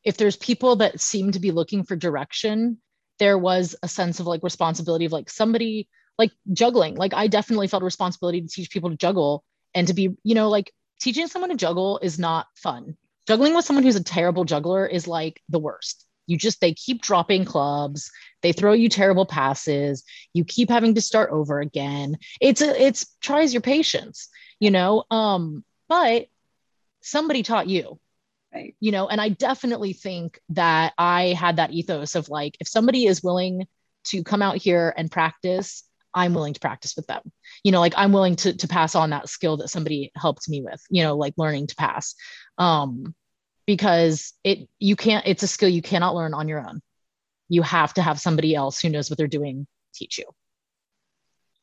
if there's people that seem to be looking for direction, there was a sense of like responsibility of like somebody like juggling. Like I definitely felt a responsibility to teach people to juggle and to be, like teaching someone to juggle is not fun. Juggling with someone who's a terrible juggler is like the worst. They keep dropping clubs, they throw you terrible passes, you keep having to start over again. It's tries your patience, but somebody taught you, Right. and I definitely think that I had that ethos of like, if somebody is willing to come out here and practice, I'm willing to practice with them. Like I'm willing to pass on that skill that somebody helped me with, like learning to pass. Because it's a skill you cannot learn on your own. You have to have somebody else who knows what they're doing teach you.